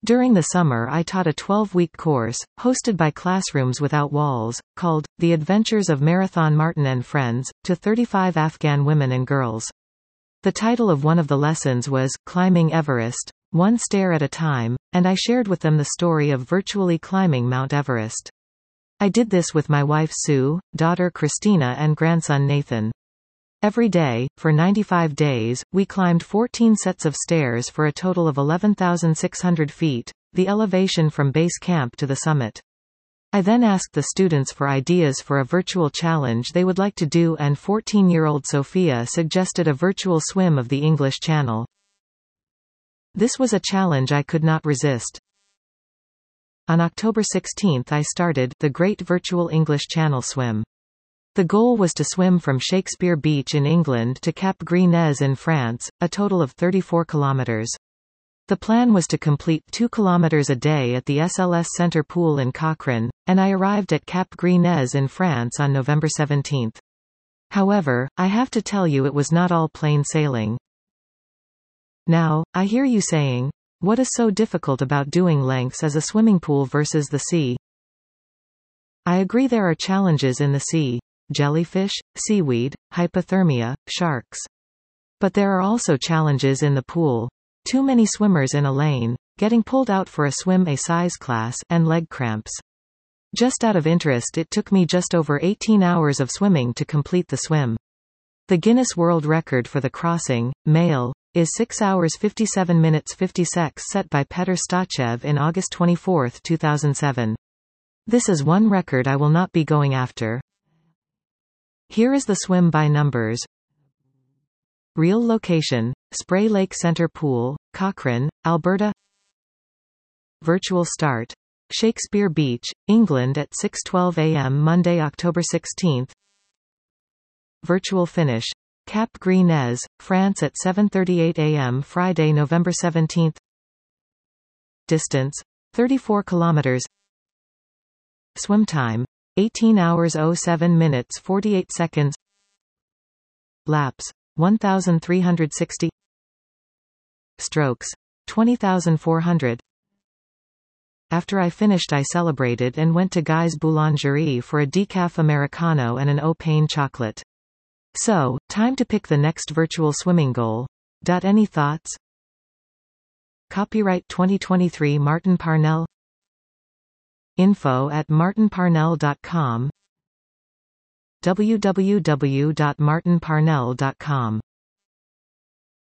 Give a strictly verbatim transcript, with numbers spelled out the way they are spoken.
During the summer I taught a twelve-week course, hosted by Classrooms Without Walls, called, The Adventures of Marathon Martin and Friends, to thirty-five Afghan women and girls. The title of one of the lessons was, Climbing Everest, One Stair at a Time, and I shared with them the story of virtually climbing Mount Everest. I did this with my wife Sue, daughter Christina and grandson Nathan. Every day, for ninety-five days, we climbed fourteen sets of stairs for a total of eleven thousand six hundred feet, the elevation from base camp to the summit. I then asked the students for ideas for a virtual challenge they would like to do, and fourteen-year-old Sophia suggested a virtual swim of the English Channel. This was a challenge I could not resist. On October sixteenth I started the Great Virtual English Channel Swim. The goal was to swim from Shakespeare Beach in England to Cap Gris-Nez in France, a total of thirty-four kilometers. The plan was to complete two kilometers a day at the S L S Centre Pool in Cochrane, and I arrived at Cap Gris-Nez in France on November seventeenth. However, I have to tell you it was not all plain sailing. Now, I hear you saying, what is so difficult about doing lengths as a swimming pool versus the sea? I agree there are challenges in the sea. Jellyfish, seaweed, hypothermia, sharks. But there are also challenges in the pool. Too many swimmers in a lane, getting pulled out for a swim a size class, and leg cramps. Just out of interest, it took me just over eighteen hours of swimming to complete the swim. The Guinness World Record for the crossing, male, is six hours fifty-seven minutes fifty seconds set by Petr Stachev in August twenty-fourth two thousand seven. This is one record I will not be going after. Here is the swim by numbers. Real location, Spray Lake Centre Pool, Cochrane, Alberta. Virtual start, Shakespeare Beach, England at six twelve a m Monday, October sixteenth. Virtual finish, Cap Gris-Nez, France at seven thirty-eight a m Friday, November seventeenth. Distance, thirty-four kilometers. Swim time, eighteen hours oh seven minutes forty-eight seconds. Laps, one thousand three hundred sixty. Strokes, twenty thousand four hundred. After I finished I celebrated and went to Guy's Boulangerie for a decaf Americano and an Au Pain chocolate. So, time to pick the next virtual swimming goal. Any thoughts? Copyright twenty twenty-three Martin Parnell. Info at martin parnell dot com. w w w dot martin parnell dot com